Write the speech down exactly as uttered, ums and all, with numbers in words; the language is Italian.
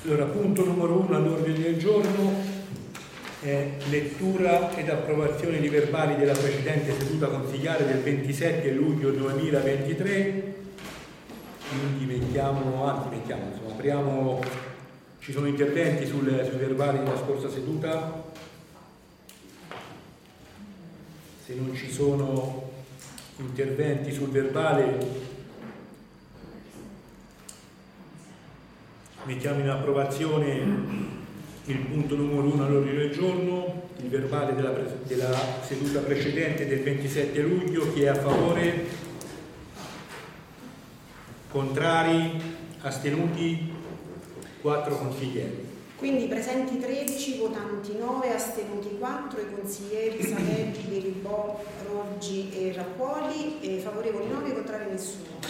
Allora, punto numero uno all'ordine del giorno è lettura ed approvazione di verbali della precedente seduta consigliare del ventisette luglio duemilaventitré. Quindi mettiamo, anzi mettiamo, insomma, apriamo, ci sono interventi sul, sui verbali della scorsa seduta? Se non ci sono interventi sul verbale, mettiamo in approvazione il punto numero uno all'ordine del giorno, il verbale della, della seduta precedente del ventisette luglio. Chi è a favore? Contrari? Astenuti? quattro consiglieri. Quindi presenti tredici, votanti nove, astenuti quattro, i consiglieri Saveggi, Beribò, Roggi e Rappuoli, e favorevoli nove, contrari nessuno.